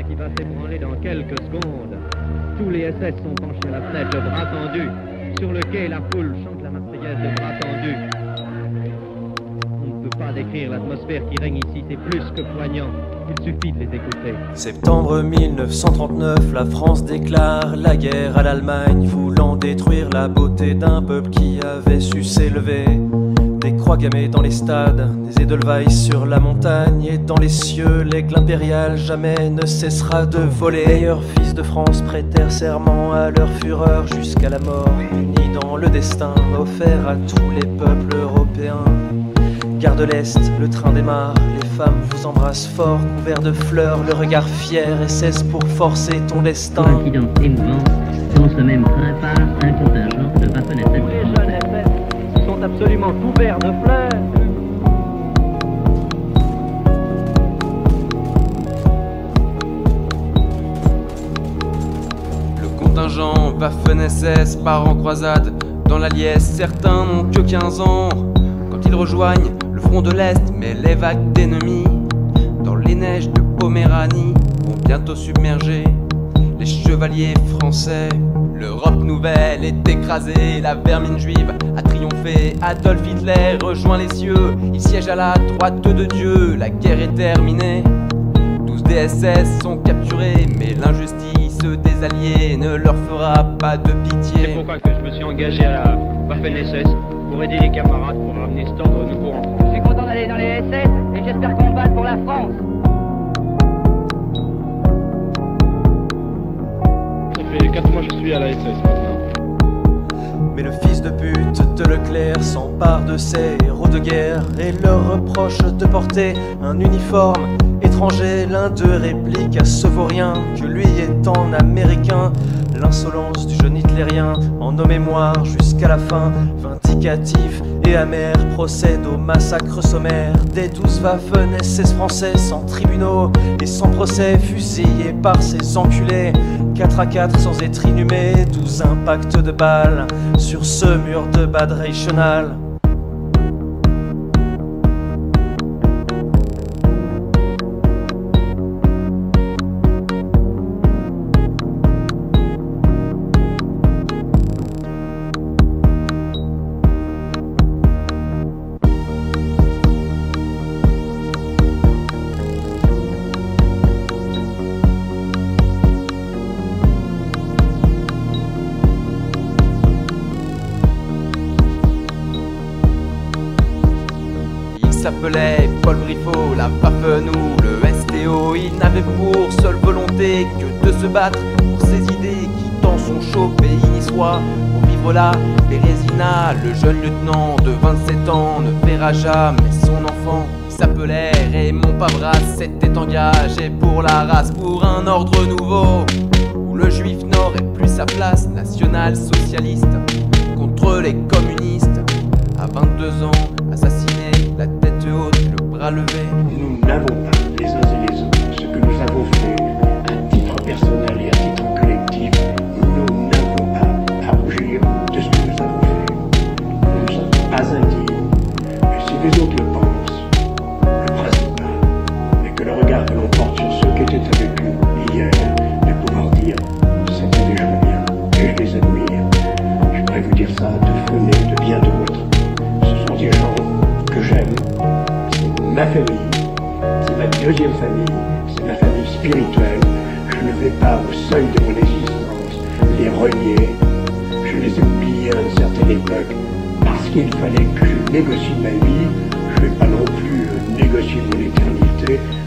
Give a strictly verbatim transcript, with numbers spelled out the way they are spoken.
qui va s'ébranler dans quelques secondes. Tous les S S sont penchés à la fenêtre, le bras tendu. Sur le quai, la foule chante la Marseillaise, le bras tendu. On ne peut pas décrire l'atmosphère qui règne ici, c'est plus que poignant. Il suffit de les écouter. Septembre mille neuf cent trente-neuf, la France déclare la guerre à l'Allemagne, voulant détruire la beauté d'un peuple qui avait su s'élever. Des croix gammées dans les stades, des Edelweiss sur la montagne, et dans les cieux, l'aigle impérial jamais ne cessera de voler. Les meilleurs fils de France prêtèrent serment à leur fureur jusqu'à la mort, unis dans le destin offert à tous les peuples européens. Gare de l'Est, le train démarre, les femmes vous embrassent fort, couverts de fleurs, le regard fier et cesse pour forcer ton destin. Coïncidence émouvante, dans ce même train part un contingent de Waffen-S S. Tous les jeunes S S sont absolument couverts de fleurs. Le contingent Waffen-S S part en croisade. Dans la liesse, certains n'ont que quinze ans. Quand ils rejoignent le front de l'Est, mais les vagues d'ennemis dans les neiges de Poméranie vont bientôt submerger les chevaliers français. L'Europe nouvelle est écrasée, la vermine juive a triomphé, Adolf Hitler rejoint les cieux, il siège à la droite de Dieu, la guerre est terminée. douze des S S sont capturés, mais l'injustice des alliés ne leur fera pas de pitié. C'est pourquoi que je me suis engagé à la Waffen-S S pour aider les camarades pour ramener cet ordre nouveau en France. Je suis content d'aller dans les S S et j'espère combattre pour la France. Ça fait quatre mois que je suis à la S S maintenant. Mais le fils de pute de Leclerc s'empare de ces héros de guerre et leur reproche de porter un uniforme étranger. L'un d'eux réplique à ce vaurien que lui étant américain. L'insolence du jeune hitlérien en nos mémoires jusqu'à la fin, vindicatif et amer, procède au massacre sommaire des douze Waffen-S S français sans tribunaux et sans procès, fusillés par ces enculés. Quatre à quatre sans être inhumés, douze impacts de balles sur ce mur de Bad Reichenhall. Il s'appelait Paul Briffaut, la Waffen ou le S T O. Il n'avait pour seule volonté que de se battre pour ses idées, quittant son chaud pays niçois pour vivre là. Bérésina, le jeune lieutenant de vingt-sept ans, ne verra jamais son enfant. Il s'appelait Raymond Pavras, s'était engagé pour la race, pour un ordre nouveau où le juif n'aurait plus sa place, national-socialiste contre les communistes. À vingt-deux ans, assassiné, la tête haute, le bras levé. Nous n'avons pas, les uns et les autres, ce que nous avons fait à titre personnel et à titre collectif. Nous n'avons pas à rougir de ce que nous avons fait. Nous ne sommes pas indignes. Et si les autres le pensent, le principal est que le regard que l'on porte sur ceux qui étaient avec nous hier, de pouvoir dire c'était des gens bien, et je les admire. Je pourrais vous dire ça de Fenet, de bien d'autres. Ce sont des gens que j'aime. Ma famille, c'est ma deuxième famille, c'est ma famille spirituelle. Je ne vais pas au seuil de mon existence les renier. Je les ai oubliés à une certaine époque parce qu'il fallait que je négocie ma vie. Je ne vais pas non plus négocier mon éternité.